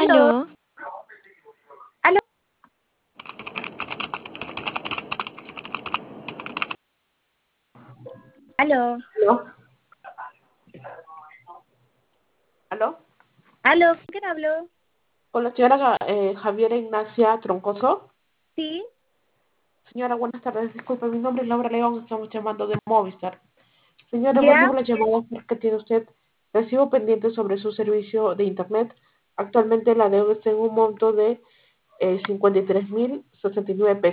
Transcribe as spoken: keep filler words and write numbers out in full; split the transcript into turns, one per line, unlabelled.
Aló,
Aló,
aló, aló,
¿Aló? ¿Aló?
aló, ¿con quién hablo?
Con la señora eh, Javiera Ignacia Troncoso.
Sí,
Señora, buenas tardes. Disculpe, mi nombre es Laura León. Estamos llamando de Movistar. Señora, el
ya,
motivo de la llamada es porque tiene usted recibo pendiente sobre su servicio de Internet. Actualmente la deuda está en un monto de eh, cincuenta y tres mil sesenta y nueve pesos.